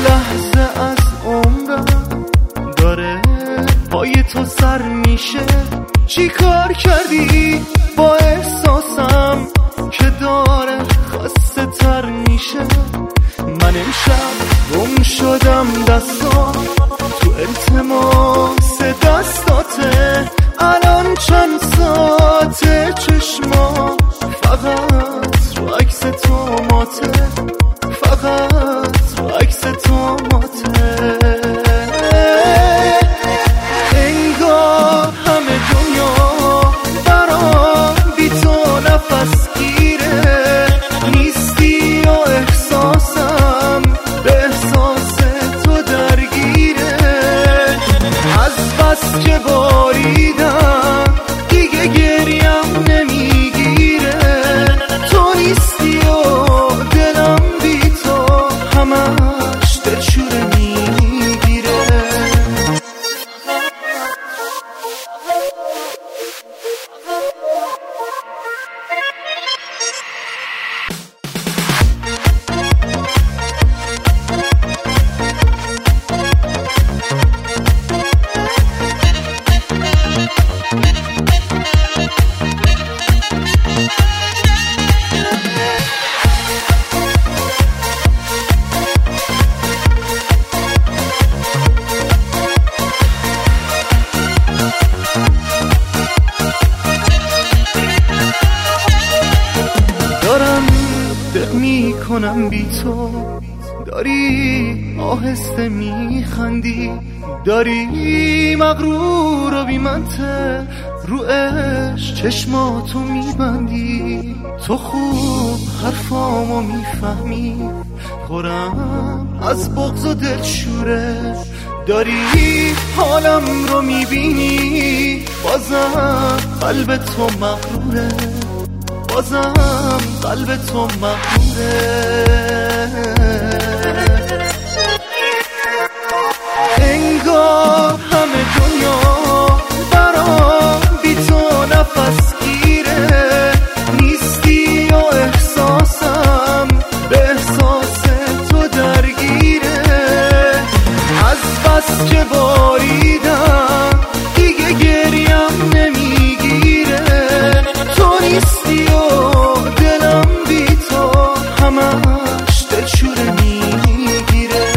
لحظه از عمرم داره پای تو سر میشه. چی کار کردی با احساسم که داره خسته تر میشه؟ من امشب گم شدم دستام تو التماس دستاته. الان چند ساعته چشما فقط رو عکس تو ماته، فقط رو عکس تو ماته. انگار همه دنیا برام بی تو نفس گیره. نیستی و احساسم به احساس تو درگیره. از بس که باریدم دیگه گریم نمیگیره. تو نیستی و دلم بی تو همش دلشوره میگیره. دارم دق میکنم بی تو، داری آهسته میخندی، داری مغرور و بی منطق رو عشق چشماتو میبندی. تو خوب حرفامو میفهمی، خورم از بغض و دلشوره. داری حالم رو میبینی، بازم قلب تو مغروره، بازم قلب تو مغروره. انگار همه دنیا برام بی تو نفس گیره. نیستی و احساسم به احساس تو درگیره. از بس که باریدم دیگه گریم نمیگیره. تو نیستی و دلم بی تو همش دلشوره میگیره.